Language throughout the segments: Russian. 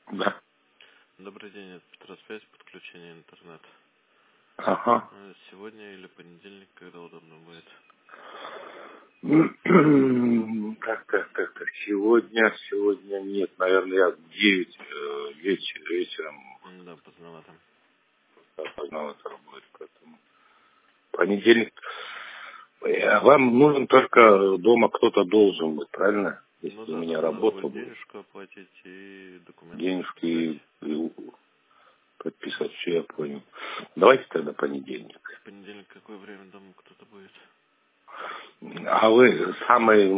Да. Добрый день, это Петросвязь, подключение интернета. Ага. Сегодня или понедельник, когда удобно будет? Так. Сегодня нет. Наверное, я в 9 вечером Да, поздновато. поздновато будет, поэтому. Понедельник. Вам нужен только дома кто-то должен быть, правильно? Ну Если у да, меня нам надо работа будет будет, денежку оплатить и документы подписать. денежки и подписать, все я понял. Давайте тогда понедельник. В понедельник какое время дома кто-то будет? А вы самый,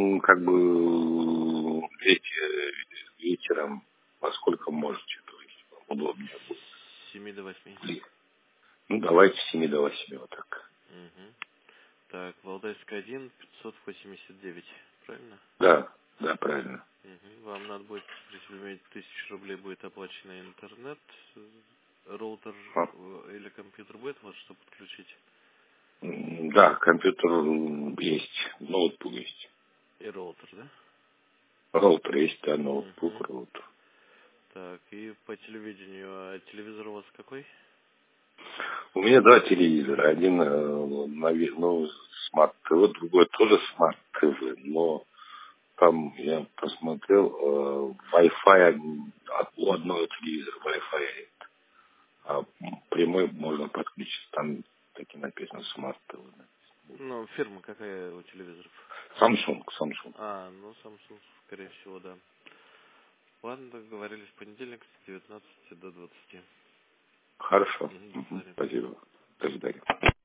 вечером, во сколько можете, то есть вам удобнее будет. С 7 до 8. Ну, давайте с 7 до 8, вот так. Угу. Так, Валдайская 1, 589, правильно? Да, правильно. Угу. Вам надо будет, если иметь 1000 рублей, будет оплачено интернет, роутер А, или компьютер будет у вас, что подключить? Да, компьютер есть, ноутбук есть. И роутер, да? Роутер есть, да, ноутбук, Угу. роутер. Так, и по телевидению, а телевизор у вас какой? У меня два телевизора. Один, смарт ТВ, другой тоже смарт ТВ, но там я посмотрел, Wi-Fi у одного телевизора Wi-Fi нет. А прямой можно подключить. Там таки написано смарт ТВ. Ну, фирма какая у телевизоров? Samsung. А, ну, Samsung, скорее всего, да. Ладно, договорились в понедельник с 19 до 20. Хорошо. До свидания. Спасибо. До свидания.